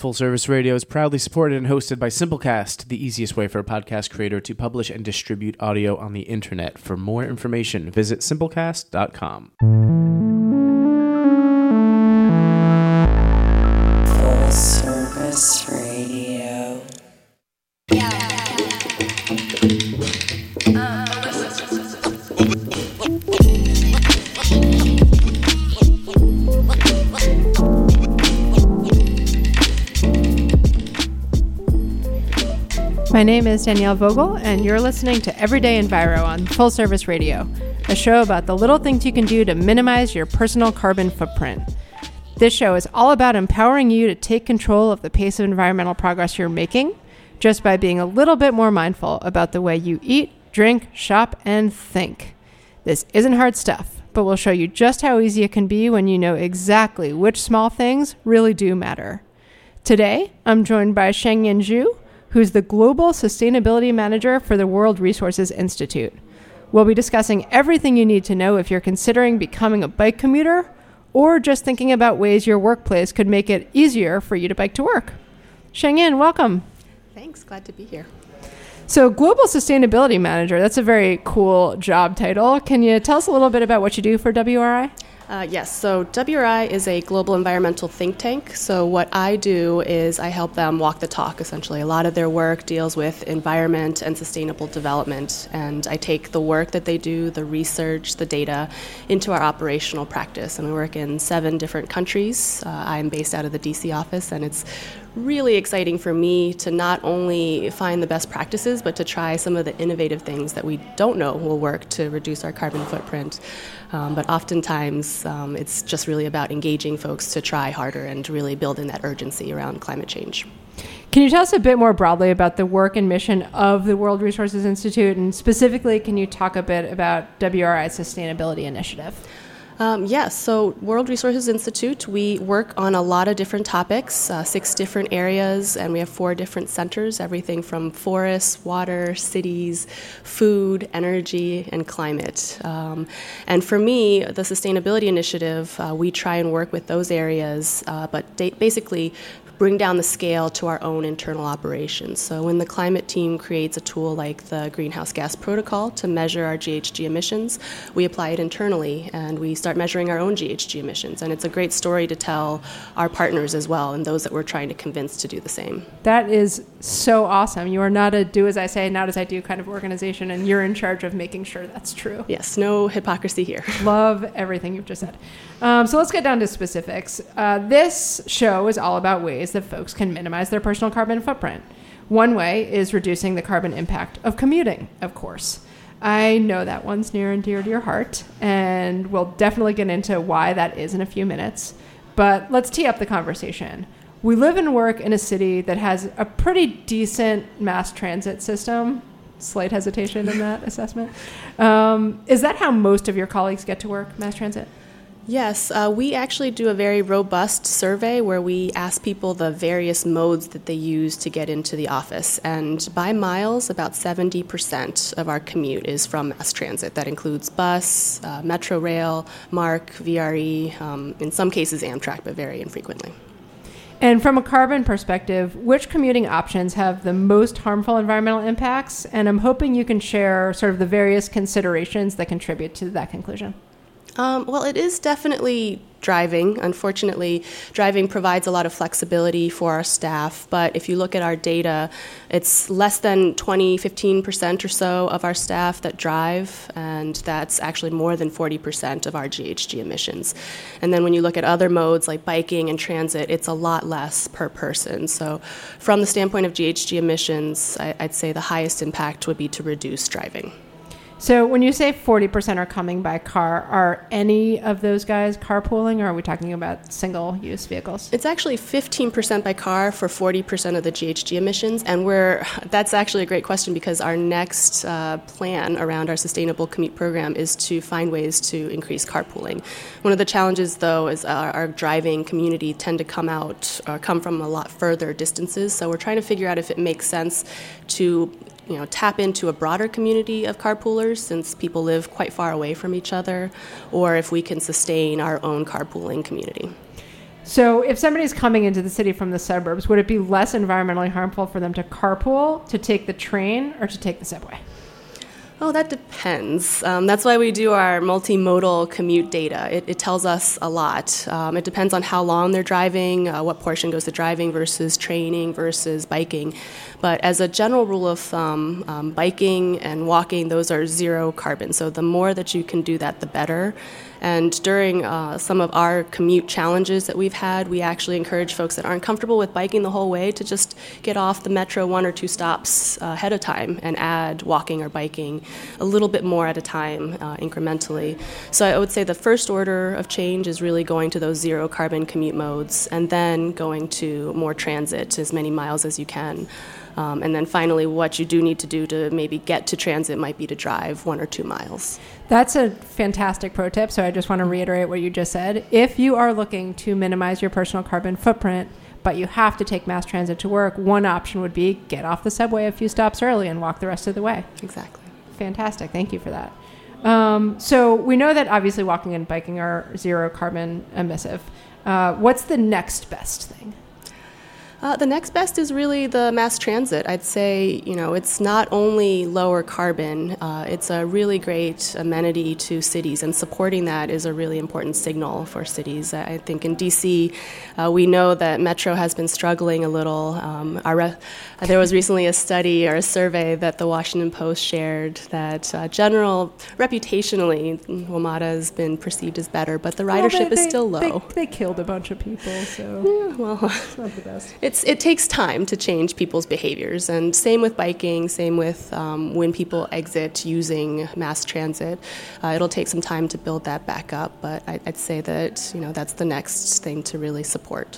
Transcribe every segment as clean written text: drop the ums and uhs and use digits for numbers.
Full Service Radio is proudly supported and hosted by Simplecast, the easiest way for a podcast creator to publish and distribute audio on the internet. For more information, visit simplecast.com. Full Service Radio. My name is Danielle Vogel, and you're listening to Everyday Enviro on Full Service Radio, a show about the little things you can do to minimize your personal carbon footprint. This show is all about empowering you to take control of the pace of environmental progress you're making just by being a little bit more mindful about the way you eat, drink, shop, and think. This isn't hard stuff, but we'll show you just how easy it can be when you know exactly which small things really do matter. Today, I'm joined by Shengyan Zhu, who's the Global Sustainability Manager for the World Resources Institute. We'll be discussing everything you need to know if you're considering becoming a bike commuter or just thinking about ways your workplace could make it easier for you to bike to work. Shengyan, welcome. Thanks, glad to be here. So Global Sustainability Manager, that's a very cool job title. Can you tell us a little bit about what you do for WRI? Yes, so WRI is a global environmental think tank. So what I do is I help them walk the talk, essentially. A lot of their work deals with environment and sustainable development. And I take the work that they do, the research, the data, into our operational practice. And we work in 7 different countries. I'm based out of the DC office, and it's really exciting for me to not only find the best practices, but to try some of the innovative things that we don't know will work to reduce our carbon footprint. But oftentimes, it's just really about engaging folks to try harder and really building that urgency around climate change. Can you tell us a bit more broadly about the work and mission of the World Resources Institute, and specifically, can you talk a bit about WRI's sustainability initiative? Yes, so World Resources Institute, we work on a lot of different topics, 6 different areas, and we have 4 different centers, everything from forests, water, cities, food, energy, and climate. And for me, the Sustainability Initiative, we try and work with those areas, but basically bring down the scale to our own internal operations. So when the climate team creates a tool like the Greenhouse Gas Protocol to measure our GHG emissions, we apply it internally and we start measuring our own GHG emissions. And it's a great story to tell our partners as well and those that we're trying to convince to do the same. That is so awesome. You are not a do as I say, not as I do kind of organization, and you're in charge of making sure that's true. Yes, no hypocrisy here. Love everything you've just said. So let's get down to specifics. This show is all about ways that folks can minimize their personal carbon footprint. One way is reducing the carbon impact of commuting, of course. I know that one's near and dear to your heart, and we'll definitely get into why that is in a few minutes. But let's tee up the conversation. We live and work in a city that has a pretty decent mass transit system. Slight hesitation in that assessment. Is that how most of your colleagues get to work, mass transit? Yes, we actually do a very robust survey where we ask people the various modes that they use to get into the office. And by miles, about 70% of our commute is from mass transit. That includes bus, Metro Rail, MARC, VRE, in some cases Amtrak, but very infrequently. And from a carbon perspective, which commuting options have the most harmful environmental impacts? And I'm hoping you can share sort of the various considerations that contribute to that conclusion. Well, it is definitely driving. Unfortunately, driving provides a lot of flexibility for our staff, but if you look at our data, it's less than 15% or so of our staff that drive, and that's actually more than 40% of our GHG emissions. And then when you look at other modes like biking and transit, it's a lot less per person. So from the standpoint of GHG emissions, I'd say the highest impact would be to reduce driving. So when you say 40% are coming by car, are any of those guys carpooling, or are we talking about single-use vehicles? It's actually 15% by car for 40% of the GHG emissions, and that's actually a great question because our next plan around our sustainable commute program is to find ways to increase carpooling. One of the challenges, though, is our driving community tend to come from a lot further distances, so we're trying to figure out if it makes sense to tap into a broader community of carpoolers since people live quite far away from each other, or if we can sustain our own carpooling community. So if somebody's coming into the city from the suburbs, would it be less environmentally harmful for them to carpool, to take the train, or to take the subway? Oh, that depends. That's why we do our multimodal commute data. It tells us a lot. It depends on how long they're driving, what portion goes to driving versus training versus biking. But as a general rule of thumb, biking and walking, those are zero carbon. So the more that you can do that, the better. And during some of our commute challenges that we've had, we actually encourage folks that aren't comfortable with biking the whole way to just get off the metro 1 or 2 stops ahead of time and add walking or biking a little bit more at a time incrementally. So I would say the first order of change is really going to those zero carbon commute modes and then going to more transit, as many miles as you can. And then finally, what you do need to do to maybe get to transit might be to drive 1 or 2 miles. That's a fantastic pro tip. So I just want to reiterate what you just said. If you are looking to minimize your personal carbon footprint, but you have to take mass transit to work, one option would be get off the subway a few stops early and walk the rest of the way. Exactly. Fantastic. Thank you for that. So we know that obviously walking and biking are zero carbon emissive. What's the next best thing? The next best is really the mass transit. I'd say, it's not only lower carbon, it's a really great amenity to cities, and supporting that is a really important signal for cities. I think in D.C., we know that Metro has been struggling a little. There was recently a study or a survey that the Washington Post shared that reputationally, WMATA has been perceived as better, but the ridership is still low. They killed a bunch of people, so it's not the best. It takes time to change people's behaviors, and same with biking, same with when people exit using mass transit. It'll take some time to build that back up, but I'd say that that's the next thing to really support.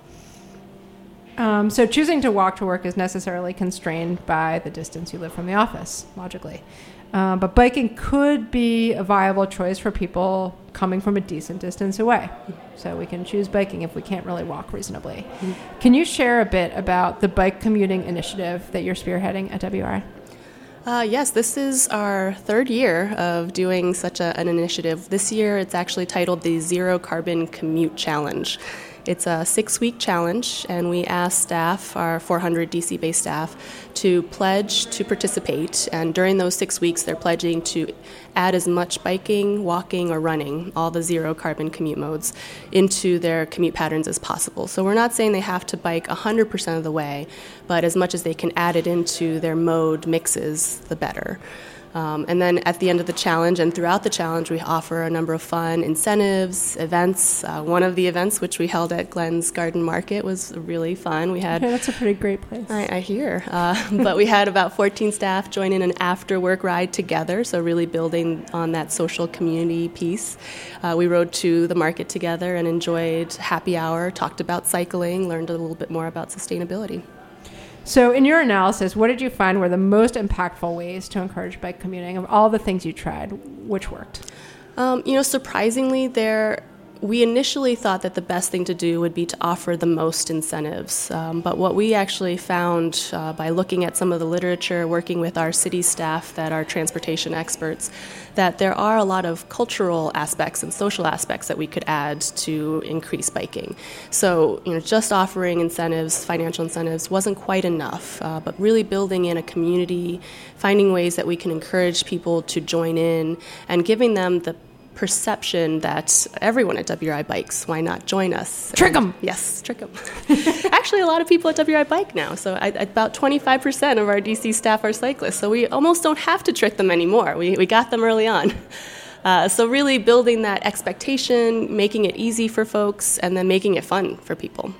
So choosing to walk to work is necessarily constrained by the distance you live from the office, logically. But biking could be a viable choice for people coming from a decent distance away. So we can choose biking if we can't really walk reasonably. Mm-hmm. Can you share a bit about the bike commuting initiative that you're spearheading at WRI? Yes, this is our 3rd year of doing such an initiative. This year it's actually titled the Zero Carbon Commute Challenge. It's a 6-week challenge, and we asked staff, our 400 DC-based staff, to pledge to participate. And during those 6 weeks, they're pledging to add as much biking, walking, or running, all the zero carbon commute modes, into their commute patterns as possible. So we're not saying they have to bike 100% of the way, but as much as they can add it into their mode mixes, the better. And then at the end of the challenge and throughout the challenge, we offer a number of fun incentives, events. One of the events, which we held at Glenn's Garden Market, was really fun. We had that's a pretty great place. I hear. But we had about 14 staff join in an after-work ride together, so really building on that social community piece. We rode to the market together and enjoyed happy hour, talked about cycling, learned a little bit more about sustainability. So in your analysis, what did you find were the most impactful ways to encourage bike commuting? Of all the things you tried, which worked? Surprisingly, we initially thought that the best thing to do would be to offer the most incentives. But what we actually found by looking at some of the literature, working with our city staff that are transportation experts, that there are a lot of cultural aspects and social aspects that we could add to increase biking. So, just offering incentives, financial incentives, wasn't quite enough, but really building in a community, finding ways that we can encourage people to join in, and giving them the perception that everyone at WRI bikes. Why not join us? Trick them! Yes, trick them. Actually, a lot of people at WRI bike now. So about 25% of our DC staff are cyclists. So we almost don't have to trick them anymore. We got them early on. So really building that expectation, making it easy for folks, and then making it fun for people.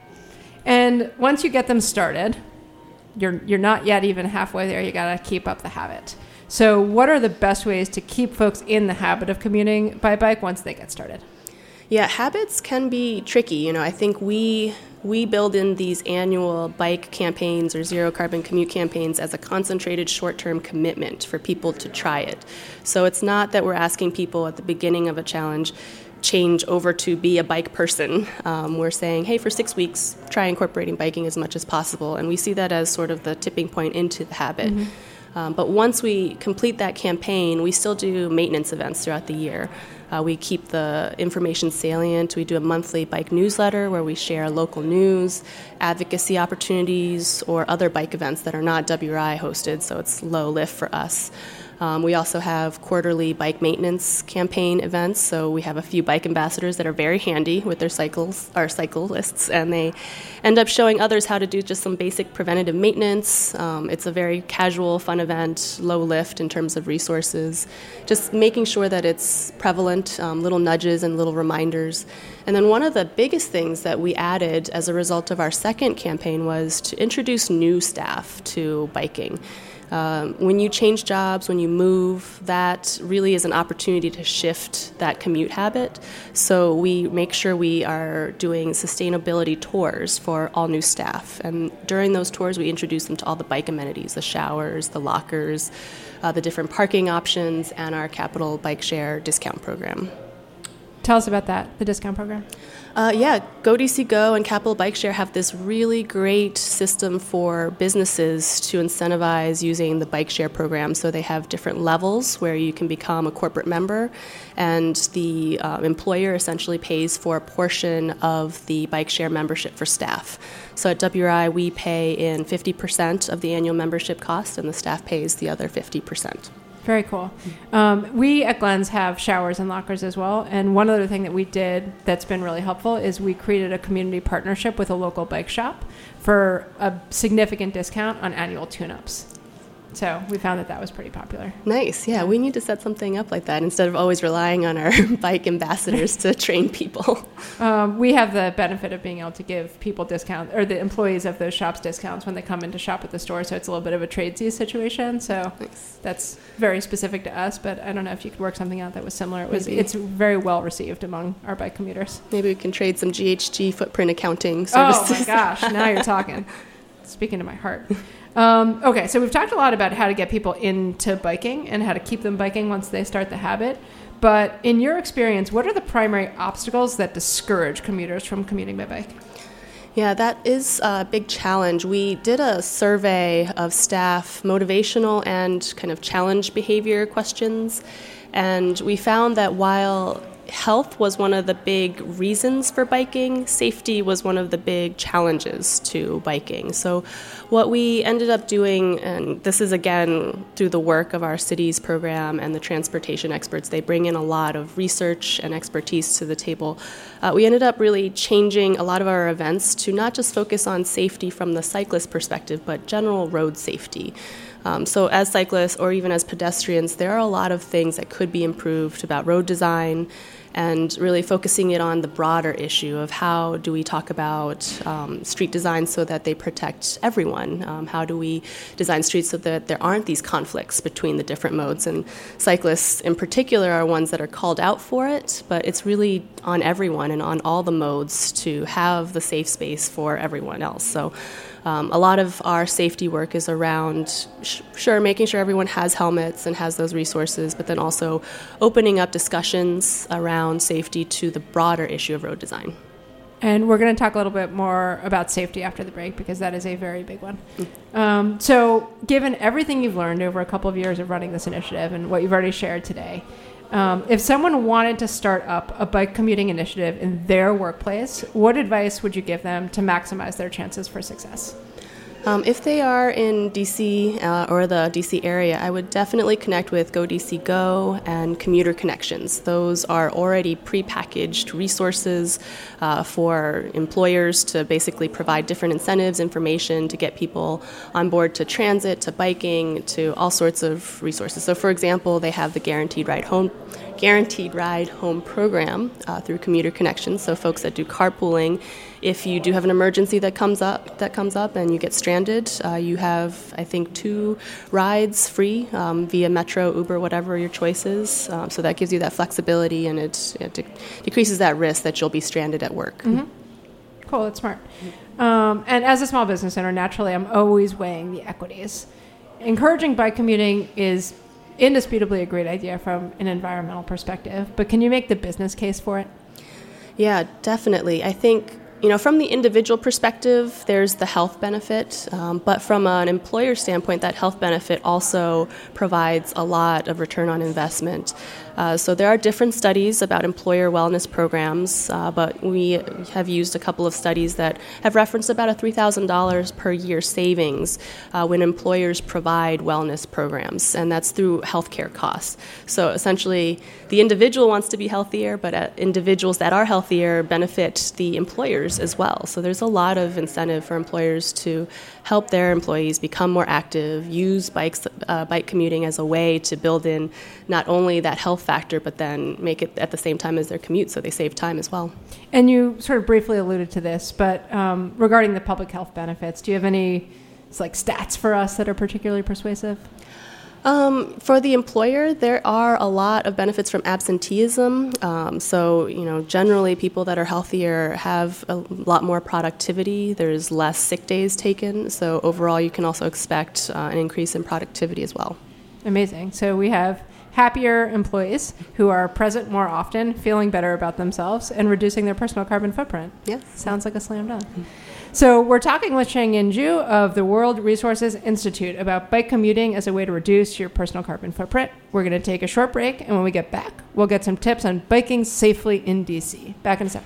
And once you get them started, you're not yet even halfway there. You got to keep up the habit. So what are the best ways to keep folks in the habit of commuting by bike once they get started? Yeah, habits can be tricky. I think we build in these annual bike campaigns or zero carbon commute campaigns as a concentrated short-term commitment for people to try it. So it's not that we're asking people at the beginning of a challenge change over to be a bike person. We're saying, hey, for 6 weeks, try incorporating biking as much as possible. And we see that as sort of the tipping point into the habit. Mm-hmm. But once we complete that campaign, we still do maintenance events throughout the year. We keep the information salient. We do a monthly bike newsletter where we share local news, advocacy opportunities, or other bike events that are not WRI hosted, so it's low lift for us. We also have quarterly bike maintenance campaign events, so we have a few bike ambassadors that are very handy with their cyclists, and they end up showing others how to do just some basic preventative maintenance. It's a very casual, fun event, low lift in terms of resources, just making sure that it's prevalent, little nudges and little reminders. And then one of the biggest things that we added as a result of our second campaign was to introduce new staff to biking. When you change jobs, when you move, that really is an opportunity to shift that commute habit. So we make sure we are doing sustainability tours for all new staff. And during those tours, we introduce them to all the bike amenities, the showers, the lockers, the different parking options, and our Capital Bike Share discount program. Tell us about that, the discount program. Go DC Go and Capital Bike Share have this really great system for businesses to incentivize using the bike share program. So they have different levels where you can become a corporate member, and the employer essentially pays for a portion of the bike share membership for staff. So at WRI, we pay in 50% of the annual membership cost, and the staff pays the other 50%. Very cool. We at Glens have showers and lockers as well. And one other thing that we did that's been really helpful is we created a community partnership with a local bike shop for a significant discount on annual tune-ups. So we found that was pretty popular. Nice. Yeah, we need to set something up like that instead of always relying on our bike ambassadors to train people. We have the benefit of being able to give people discounts, or the employees of those shops discounts when they come in to shop at the store. So it's a little bit of a tradesies situation. So nice. That's very specific to us, but I don't know if you could work something out that was similar. It's very well received among our bike commuters. Maybe we can trade some GHG footprint accounting services. Oh my gosh, now you're talking. Speaking to my heart. Okay, so we've talked a lot about how to get people into biking and how to keep them biking once they start the habit. But in your experience, what are the primary obstacles that discourage commuters from commuting by bike? Yeah, that is a big challenge. We did a survey of staff motivational and kind of challenge behavior questions, and we found that while health was one of the big reasons for biking, safety was one of the big challenges to biking. So what we ended up doing, and this is again through the work of our cities program and the transportation experts, they bring in a lot of research and expertise to the table. We ended up really changing a lot of our events to not just focus on safety from the cyclist perspective, but general road safety. So as cyclists or even as pedestrians, there are a lot of things that could be improved about road design, and really focusing it on the broader issue of how do we talk about street design so that they protect everyone? How do we design streets so that there aren't these conflicts between the different modes? And cyclists in particular are ones that are called out for it, but it's really on everyone and on all the modes to have the safe space for everyone else. So a lot of our safety work is around, making sure everyone has helmets and has those resources, but then also opening up discussions around safety to the broader issue of road design. And we're going to talk a little bit more about safety after the break, because that is a very big one. So given everything you've learned over a couple of years of running this initiative and what you've already shared today, if someone wanted to start up a bike commuting initiative in their workplace, what advice would you give them to maximize their chances for success? If they are in DC or the DC area, I would definitely connect with Go DC Go and Commuter Connections. Those are already prepackaged resources for employers to basically provide different incentives, information to get people on board to transit, to biking, to all sorts of resources. So for example, they have the Guaranteed Ride Home program through Commuter Connections. So folks that do carpooling, if you do have an emergency that comes up and you get stranded, you have, I think, 2 rides free via Metro, Uber, whatever your choice is. So that gives you that flexibility, and it decreases that risk that you'll be stranded at work. Mm-hmm. Cool, that's smart. And as a small business owner, naturally, I'm always weighing the equities. Encouraging bike commuting is indisputably a great idea from an environmental perspective, but can you make the business case for it? Yeah, definitely. I think From the individual perspective, there's the health benefit, but from an employer standpoint, that health benefit also provides a lot of return on investment. So there are different studies about employer wellness programs, but we have used a couple of studies that have referenced about a $3,000 per year savings when employers provide wellness programs, and that's through healthcare costs. So essentially, the individual wants to be healthier, but individuals that are healthier benefit the employers as well. So there's a lot of incentive for employers to help their employees become more active, use bike commuting as a way to build in not only that health factor, but then make it at the same time as their commute, so they save time as well. And you sort of briefly alluded to this, but regarding the public health benefits, do you have any stats for us that are particularly persuasive? For the employer, there are a lot of benefits from absenteeism. So, generally people that are healthier have a lot more productivity. There's less sick days taken. So overall, you can also expect an increase in productivity as well. Amazing. So we have happier employees who are present more often, feeling better about themselves, and reducing their personal carbon footprint. Yes. Sounds like a slam dunk. So we're talking with Sheng-Yin Zhu of the World Resources Institute about bike commuting as a way to reduce your personal carbon footprint. We're going to take a short break, and when we get back, we'll get some tips on biking safely in DC. Back in a sec.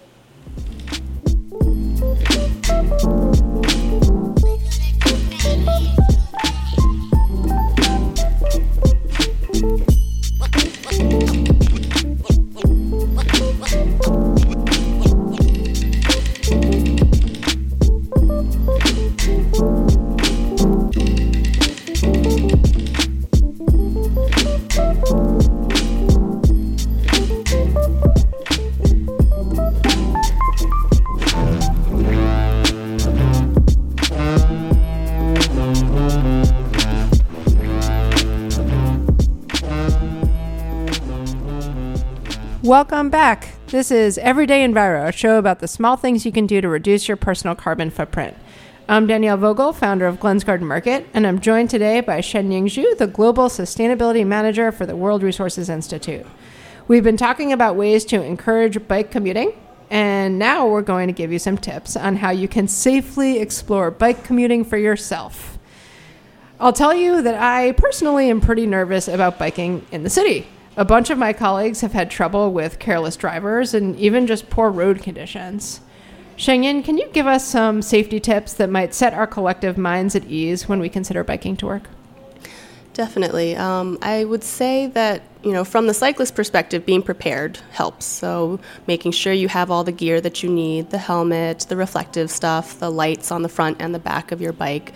Welcome back. This is Everyday Enviro, a show about the small things you can do to reduce your personal carbon footprint. I'm Danielle Vogel, founder of Glenn's Garden Market, and I'm joined today by Sheng-Yin Zhu, the Global Sustainability Manager for the World Resources Institute. We've been talking about ways to encourage bike commuting, and now we're going to give you some tips on how you can safely explore bike commuting for yourself. I'll tell you that I personally am pretty nervous about biking in the city. A bunch of my colleagues have had trouble with careless drivers and even just poor road conditions. Sheng-Yin, can you give us some safety tips that might set our collective minds at ease when we consider biking to work? Definitely. I would say that, from the cyclist perspective, being prepared helps. So making sure you have all the gear that you need, the helmet, the reflective stuff, the lights on the front and the back of your bike.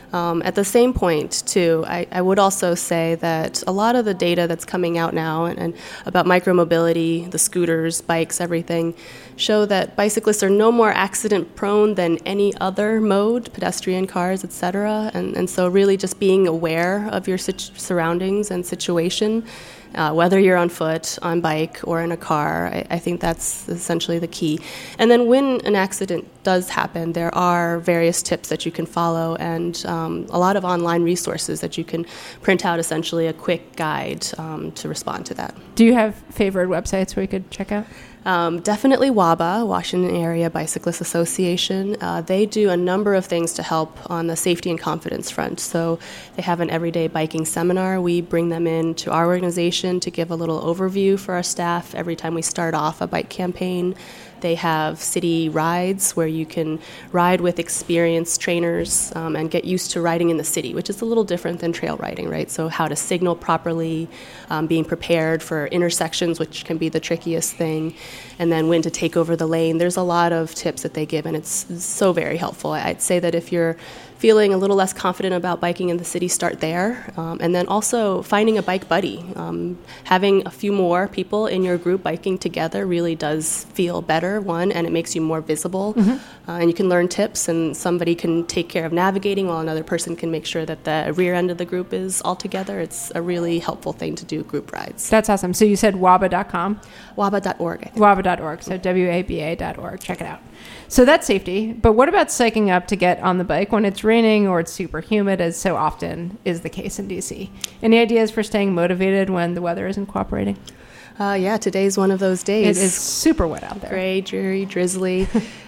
At the same point, too, I would also say that a lot of the data that's coming out now and about micromobility, the scooters, bikes, everything, show that bicyclists are no more accident-prone than any other mode, pedestrian, cars, etc. And so really just being aware of your surroundings and situation, whether you're on foot, on bike, or in a car, I think that's essentially the key. And then when an accident does happen, there are various tips that you can follow and a lot of online resources that you can print out, essentially a quick guide to respond to that. Do you have favorite websites where you could check out? Definitely WABA, Washington Area Bicyclist Association. They do a number of things to help on the safety and confidence front. So they have an everyday biking seminar. We bring them in to our organization to give a little overview for our staff every time we start off a bike campaign. They have city rides where you can ride with experienced trainers and get used to riding in the city, which is a little different than trail riding, right? So how to signal properly, being prepared for intersections, which can be the trickiest thing, and then when to take over the lane. There's a lot of tips that they give, and it's so very helpful. I'd say that if you're feeling a little less confident about biking in the city, start there. And then also finding a bike buddy. Having a few more people in your group biking together really does feel better, one, and it makes you more visible. And you can learn tips, and somebody can take care of navigating while another person can make sure that the rear end of the group is all together. It's a really helpful thing to do group rides. That's awesome. So you said WABA.com? WABA.org. WABA.org, so WABA.org. Check it out. So that's safety, but what about psyching up to get on the bike when it's raining or it's super humid, as so often is the case in DC? Any ideas for staying motivated when the weather isn't cooperating? Yeah, today's one of those days. It is super wet out there. Gray, dreary, drizzly.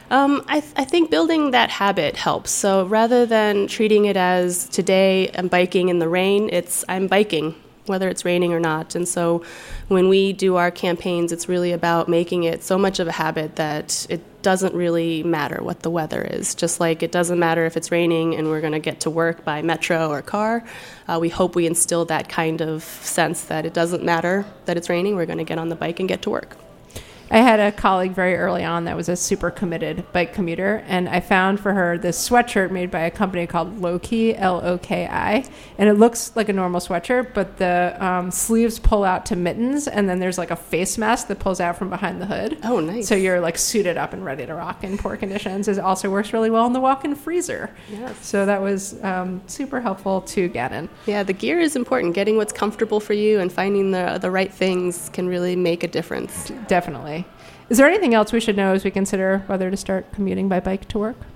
I think building that habit helps. So rather than treating it as today I'm biking in the rain, it's I'm biking, whether it's raining or not. And so when we do our campaigns, it's really about making it so much of a habit that it doesn't really matter what the weather is. Just like it doesn't matter if it's raining and we're going to get to work by metro or car. We hope we instill that kind of sense that it doesn't matter that it's raining, we're going to get on the bike and get to work. I had a colleague very early on that was a super committed bike commuter, and I found for her this sweatshirt made by a company called Loki, L-O-K-I, and it looks like a normal sweatshirt, but the sleeves pull out to mittens, and then there's like a face mask that pulls out from behind the hood. Oh, nice. So you're like suited up and ready to rock in poor conditions. It also works really well in the walk-in freezer. Yes. So that was super helpful to Gannon. Yeah, the gear is important. Getting what's comfortable for you and finding the right things can really make a difference. Definitely. Is there anything else we should know as we consider whether to start commuting by bike to work?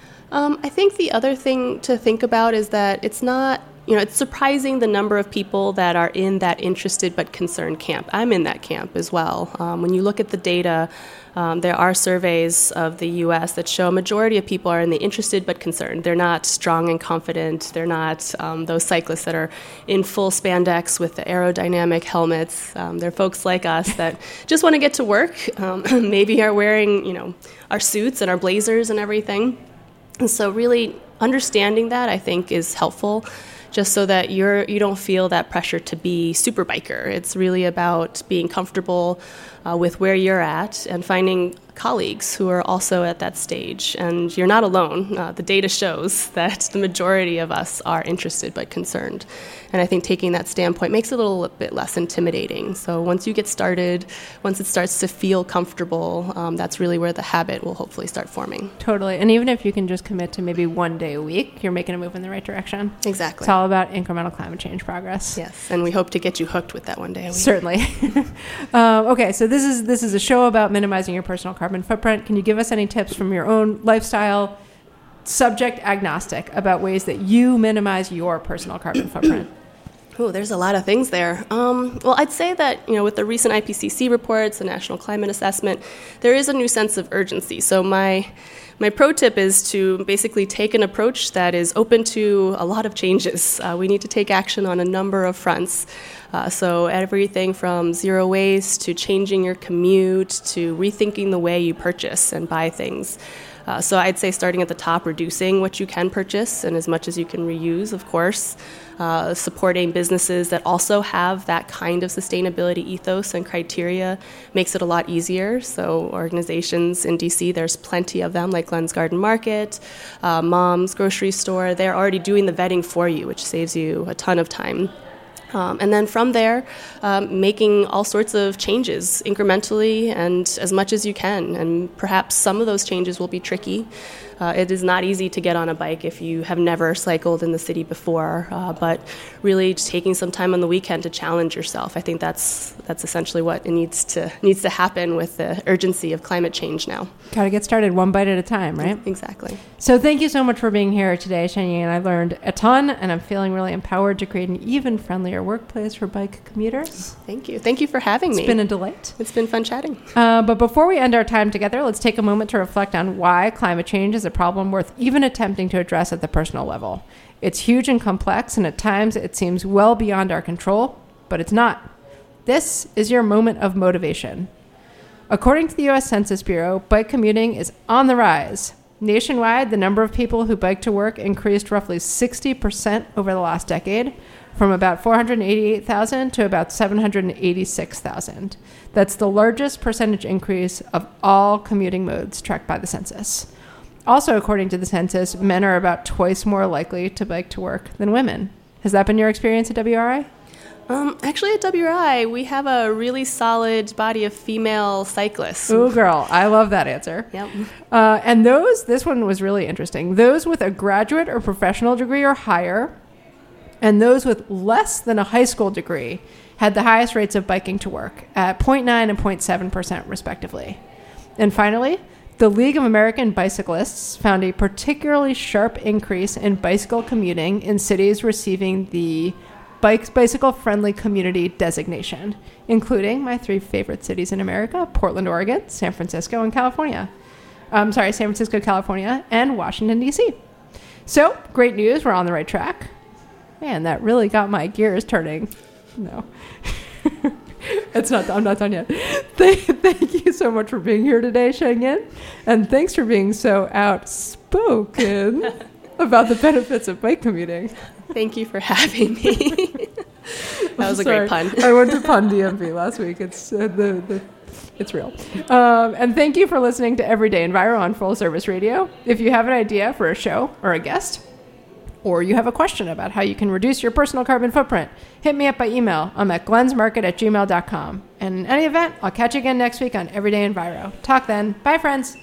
I think the other thing to think about is that it's not, it's surprising the number of people that are in that interested but concerned camp. I'm in that camp as well. When you look at the data, there are surveys of the U.S. that show a majority of people are in the interested but concerned. They're not strong and confident. They're not those cyclists that are in full spandex with the aerodynamic helmets. They're folks like us that just want to get to work, maybe are wearing, our suits and our blazers and everything. And so really understanding that, I think, is helpful, just so that you don't feel that pressure to be super biker. It's really about being comfortable with where you're at and finding colleagues who are also at that stage. And you're not alone. The data shows that the majority of us are interested but concerned. And I think taking that standpoint makes it a little bit less intimidating. So once you get started, once it starts to feel comfortable, that's really where the habit will hopefully start forming. Totally. And even if you can just commit to maybe one day a week, you're making a move in the right direction. Exactly. It's all about incremental climate change progress. Yes, and we hope to get you hooked with that one day a week. Certainly. Okay, so this is a show about minimizing your personal carbon footprint. Can you give us any tips from your own lifestyle, subject agnostic, about ways that you minimize your personal carbon footprint? Oh, there's a lot of things there. Well, I'd say that, with the recent IPCC reports, the National Climate Assessment, there is a new sense of urgency. So my pro tip is to basically take an approach that is open to a lot of changes. We need to take action on a number of fronts. So everything from zero waste to changing your commute to rethinking the way you purchase and buy things. So I'd say starting at the top, reducing what you can purchase and as much as you can reuse, of course. Supporting businesses that also have that kind of sustainability ethos and criteria makes it a lot easier. So organizations in DC, there's plenty of them, like Glenn's Garden Market, Mom's Grocery Store. They're already doing the vetting for you, which saves you a ton of time. And then from there, making all sorts of changes incrementally and as much as you can. And perhaps some of those changes will be tricky. It is not easy to get on a bike if you have never cycled in the city before, but really just taking some time on the weekend to challenge yourself. I think that's essentially what it needs to happen with the urgency of climate change now. Got to get started one bite at a time, right? Exactly. So thank you so much for being here today, Cheyenne. I learned a ton, and I'm feeling really empowered to create an even friendlier workplace for bike commuters. Thank you. Thank you for having me. It's been a delight. It's been fun chatting. But before we end our time together, let's take a moment to reflect on why climate change is a problem worth even attempting to address at the personal level. It's huge and complex, and at times it seems well beyond our control, but it's not. This is your moment of motivation. According to the U.S. Census Bureau, bike commuting is on the rise. Nationwide, the number of people who bike to work increased roughly 60% over the last decade, from about 488,000 to about 786,000. That's the largest percentage increase of all commuting modes tracked by the census. Also, according to the census, men are about twice more likely to bike to work than women. Has that been your experience at WRI? Actually, at WRI, we have a really solid body of female cyclists. Ooh, girl. I love that answer. Yep. And this one was really interesting. Those with a graduate or professional degree or higher, and those with less than a high school degree, had the highest rates of biking to work at 0.9 and 0.7% respectively. And finally, the League of American Bicyclists found a particularly sharp increase in bicycle commuting in cities receiving the bicycle-friendly community designation, including my 3 favorite cities in America, Portland, Oregon, San Francisco, and California. San Francisco, California, and Washington, D.C. So, great news. We're on the right track. Man, that really got my gears turning. No. I'm not done yet. Thank you so much for being here today, Sheng-Yin. And thanks for being so outspoken about the benefits of bike commuting. Thank you for having me. That was a great pun. I went to Pun DMV last week. It's it's real. And thank you for listening to Everyday Enviro on Full Service Radio. If you have an idea for a show or a guest, or you have a question about how you can reduce your personal carbon footprint, hit me up by email. I'm at glensmarket@gmail.com. And in any event, I'll catch you again next week on Everyday Enviro. Talk then. Bye, friends.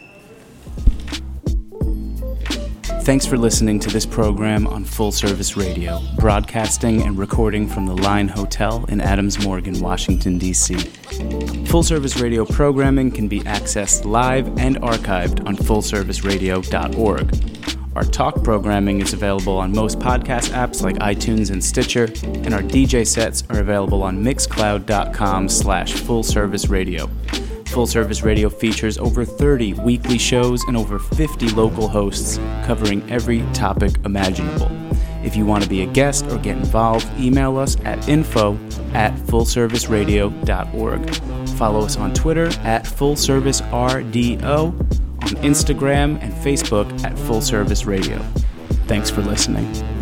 Thanks for listening to this program on Full Service Radio, broadcasting and recording from the Line Hotel in Adams Morgan, Washington, D.C. Full Service Radio programming can be accessed live and archived on fullserviceradio.org. Our talk programming is available on most podcast apps like iTunes and Stitcher, and our DJ sets are available on mixcloud.com/fullserviceradio. Full Service Radio features over 30 weekly shows and over 50 local hosts covering every topic imaginable. If you want to be a guest or get involved, email us at info@fullserviceradio.org. Follow us on Twitter at FullServiceRDO, on Instagram and Facebook at Full Service Radio. Thanks for listening.